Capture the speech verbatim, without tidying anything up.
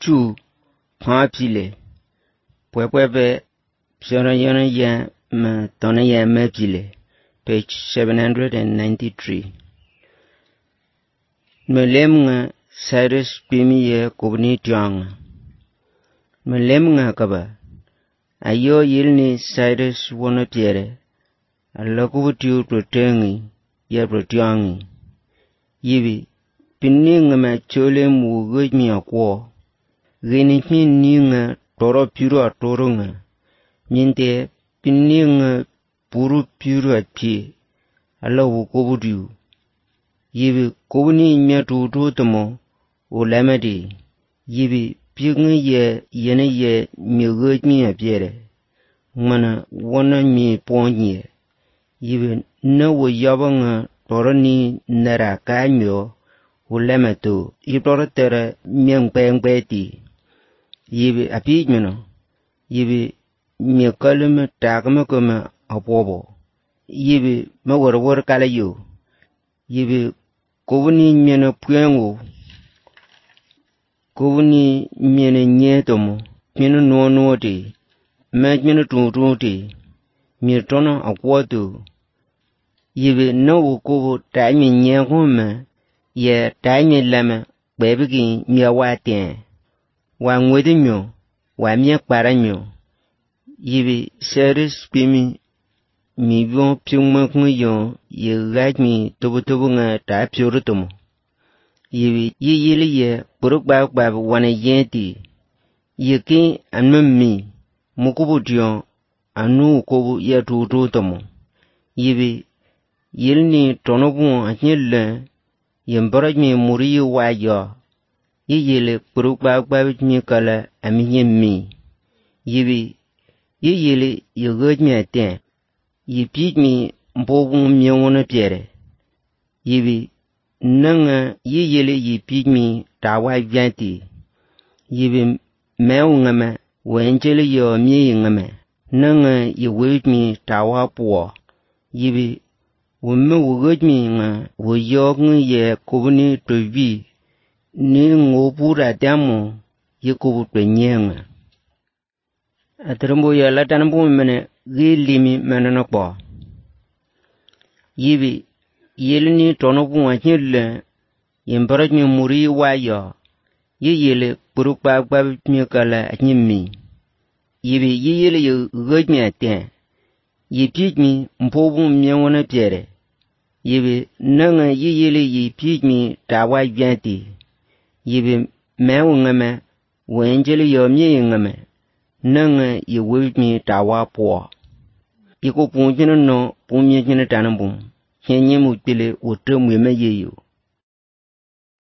two Papile Pwepwe Pshara Yana Ya Ma Tona Ya Mepile page seven hundred ninety-three. Melemnga Cyrus Pimi Ye Kubni Tiang Melemnga Kaba Ayo Yilni Cyrus Wana Piere Alakubutu Protengi Ya Protiangi Yibi Pininga Ma Chole Mugujmi Akwa Geni Ninga Toro Puro Atorunga Minte Pininga Puru Puro Ati Alawu Kubudu Yibi Kubuni Miatu Totamo Olamadi Yibi Pingi Ye Yene Ye Mugujmi Apiere Mana Wana Mi Ponye Yibi Nawa Yabanga Torani Nara Kamyo Ulamato Itorotera Myang Pang Betty Yibi Apigmano Yibi Miakalum Tagamakuma Apobo Yibi Mawar Kalayo Yibi Kovuni Miana Puango Kovuni Miana Nyetomo Miana no note Magmina Tuntunte Mirtona Aquato Yibi no Kovo Tami Nyahoma Ye Tami Lama Baby Miawatian Wan Wedimio Wamia Paramio Yibi Cyrus Pimi Mi bon Pungmakuyon Ye like me Tobotobunga Tap Yorutomo Yibi Ye Yili Ye Puruk Bab Bab Wana Yenti Ye King and Mummy Mukubution Anu Kobu Ye Tutomo Yibi Yilni Tonobun and Yilla Yembaraj me Muri Waya Ye Yili Puruk Bab Bab Mikala and me Yibi Ye Yili You good me at ten Ye beat me Bobun Miona Pierre Yibi Nanga Ye Yili Ye beat me Tawa Yanti Yibi Meungama Wangeli Yo Meingame Nanga Ye wait me Tawa Poor Yibi Wumu would me wo young ye Kubuni to be Ning Opura Damo Ye Kubu Penyanga Atrumbo Ya Latanabo Mene Gilimi Mananapa Yibi Yelini Tonobu and Yilla Yembarajmi Muri Waya Ye Yele Purukba Babmukala at Yimmi Yibi Yele you good me at ten Ye peat me Mpobu Miawana Pierre Yibi Nanga Ye Yele ye peat me Tawa Yanti Yibi Meungame Wangeli Yo Meingame Nanga Ye wait me Tawa Poor Iko Punjino no Pumyajina Tanabum Kenyamu Pile would tell me ye you.